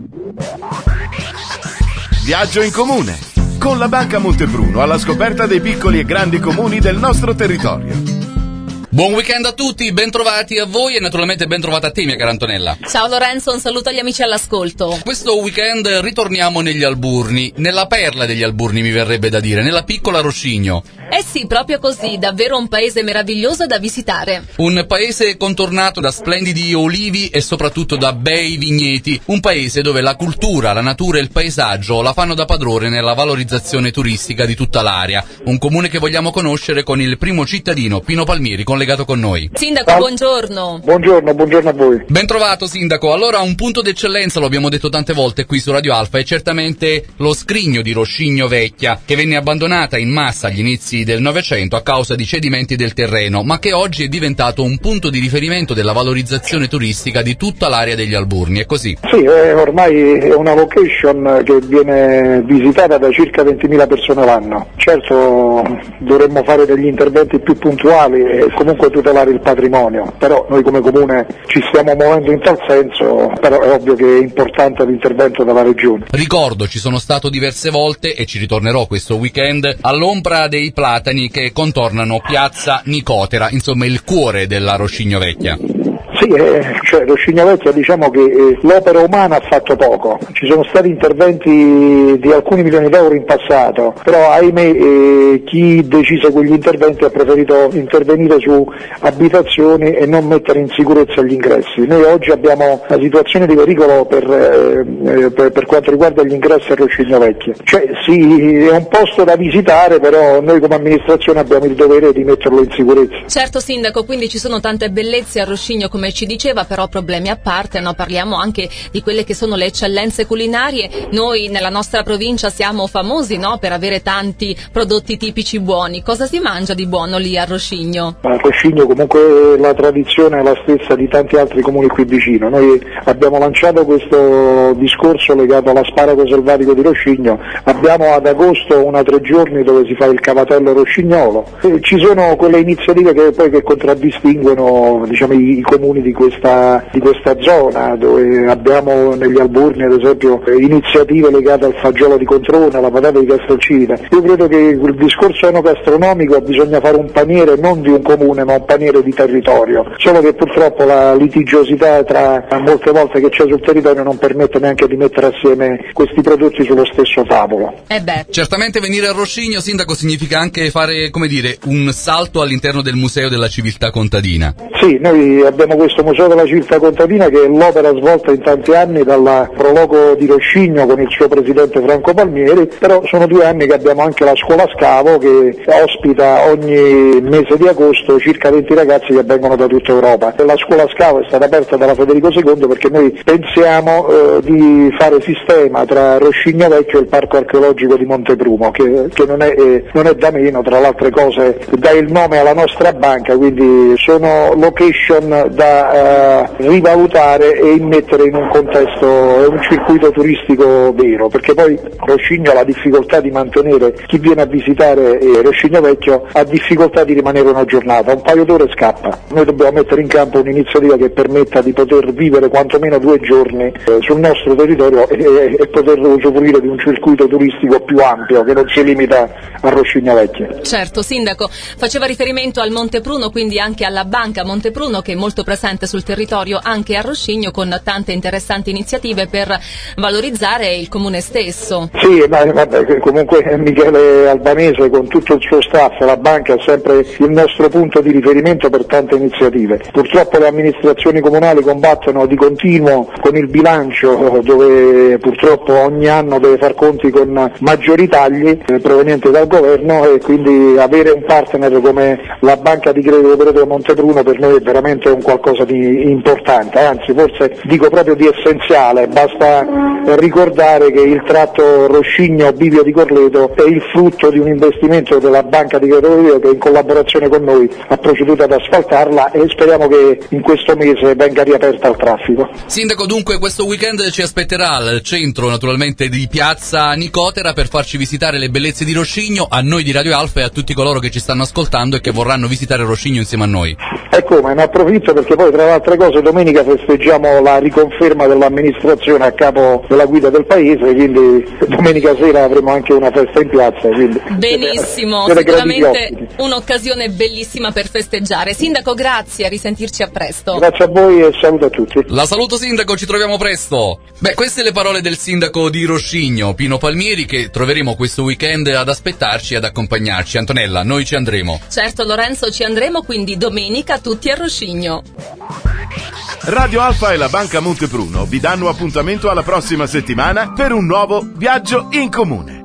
Viaggio in comune con la Banca Montepruno alla scoperta dei piccoli e grandi comuni del nostro territorio. Buon weekend a tutti, bentrovati a voi e naturalmente bentrovata a te, mia cara Antonella. Ciao Lorenzo, un saluto agli amici all'ascolto. Questo weekend ritorniamo negli Alburni, nella perla degli Alburni mi verrebbe da dire, nella piccola Roscigno. Eh sì, proprio così, davvero un paese meraviglioso da visitare. Un paese contornato da splendidi olivi e soprattutto da bei vigneti, un paese dove la cultura, la natura e il paesaggio la fanno da padrone nella valorizzazione turistica di tutta l'area. Un comune che vogliamo conoscere con il primo cittadino, Pino Palmieri, collegato con noi. Sindaco, buongiorno. Buongiorno a voi. Ben trovato, Sindaco. Allora, un punto d'eccellenza, lo abbiamo detto tante volte qui su Radio Alfa, è certamente lo scrigno di Roscigno Vecchia, che venne abbandonata in massa agli inizi del Novecento a causa di cedimenti del terreno, ma che oggi è diventato un punto di riferimento della valorizzazione turistica di tutta l'area degli Alburni, è così? Sì, ormai è una location che viene visitata da circa 20.000 persone l'anno. Certo, dovremmo fare degli interventi più puntuali e comunque tutelare il patrimonio, però noi come comune ci stiamo muovendo in tal senso, però è ovvio che è importante l'intervento della regione. Ricordo, ci sono stato diverse volte e ci ritornerò questo weekend all'ombra dei platani che contornano piazza Nicotera, insomma il cuore della Roscigno Vecchia. Sì, cioè Roscigno Vecchia diciamo che l'opera umana ha fatto poco, ci sono stati interventi di alcuni milioni d'euro in passato, però ahimè chi decise quegli interventi ha preferito intervenire su abitazioni e non mettere in sicurezza gli ingressi. Noi oggi abbiamo una situazione di pericolo per quanto riguarda gli ingressi a Roscigno Vecchia, cioè sì, è un posto da visitare, però noi come amministrazione abbiamo il dovere di metterlo in sicurezza. Certo Sindaco, quindi ci sono tante bellezze a Roscigno come ci diceva, però problemi a parte, no? Parliamo anche di quelle che sono le eccellenze culinarie. Noi nella nostra provincia siamo famosi, no? Per avere tanti prodotti tipici buoni. Cosa si mangia di buono lì a Roscigno? A Roscigno comunque la tradizione è la stessa di tanti altri comuni qui vicino. Noi abbiamo lanciato questo discorso legato all'asparago selvatico di Roscigno, abbiamo ad agosto una 3 giorni dove si fa il cavatello roscignolo, e ci sono quelle iniziative che contraddistinguono diciamo, i comuni di questa zona, dove abbiamo negli Alburni ad esempio iniziative legate al fagiolo di Controne, alla patata di Castelcine. Io credo che il discorso enogastronomico bisogna fare un paniere non di un comune ma un paniere di territorio, solo che purtroppo la litigiosità tra molte volte che c'è sul territorio non permette neanche di mettere assieme questi prodotti sullo stesso tavolo. Certamente venire a Roscigno, Sindaco, significa anche fare, come dire, un salto all'interno del Museo della Civiltà Contadina. Sì, noi abbiamo questo Museo della Civiltà Contadina che è l'opera svolta in tanti anni dal prologo di Roscigno con il suo presidente Franco Palmieri, però sono 2 anni che abbiamo anche la scuola Scavo che ospita ogni mese di agosto circa 20 ragazzi che vengono da tutta Europa. La scuola Scavo è stata aperta dalla Federico II perché noi pensiamo di fare sistema tra Roscigno Vecchio e il parco archeologico di Montepruno che non è da meno, tra le altre cose dà il nome alla nostra banca, quindi sono location da rivalutare e immettere in un contesto, un circuito turistico vero, perché poi Roscigno ha la difficoltà di mantenere chi viene a visitare Roscigno Vecchio, ha difficoltà di rimanere una giornata, un paio d'ore scappa. Noi dobbiamo mettere in campo un'iniziativa che permetta di poter vivere quantomeno 2 giorni sul nostro territorio e poter usufruire di un circuito turistico più ampio che non si limita a Roscigno Vecchia. Certo, Sindaco, faceva riferimento al Montepruno, quindi anche alla Banca Montepruno che è molto presente sul territorio anche a Roscigno con tante interessanti iniziative per valorizzare il comune stesso. Sì, ma comunque Michele Albanese con tutto il suo staff, la banca è sempre il nostro punto di riferimento per tante iniziative. Purtroppo le amministrazioni comunali combattono di continuo con il bilancio dove purtroppo ogni anno deve far conti con maggiori tagli provenienti dal governo e quindi avere un partner come la Banca di Credito Cooperativo Montepruno per noi è veramente un qualcosa di importante, anzi forse dico proprio di essenziale, basta ricordare che il tratto Roscigno-Bivio di Corleto è il frutto di un investimento della Banca di Credito Cooperativo che in collaborazione con noi ha proceduto ad asfaltarla e speriamo che in questo mese venga riaperta al traffico. Sindaco, dunque questo weekend ci aspetterà al centro naturalmente di piazza Nicotera per farci visitare le bellezze di Roscigno, a noi di Radio Alfa e a tutti coloro che ci stanno ascoltando e che vorranno visitare Roscigno insieme a noi. Ecco, ma ne approfitto perché poi tra le altre cose domenica festeggiamo la riconferma dell'amministrazione a capo della guida del paese, quindi domenica sera avremo anche una festa in piazza. Quindi benissimo, siete sicuramente un'occasione bellissima per festeggiare. Sindaco, grazie, a risentirci a presto. Grazie a voi e saluto a tutti. La saluto sindaco, ci troviamo presto. Beh, queste le parole del sindaco di Roscigno, Pino Palmieri, che troveremo questo weekend ad aspettarci e ad accompagnarci. Antonella, noi ci andremo. Certo Lorenzo, ci andremo, quindi domenica tutti a Roscigno. Radio Alfa e la Banca Montepruno vi danno appuntamento alla prossima settimana per un nuovo viaggio in comune.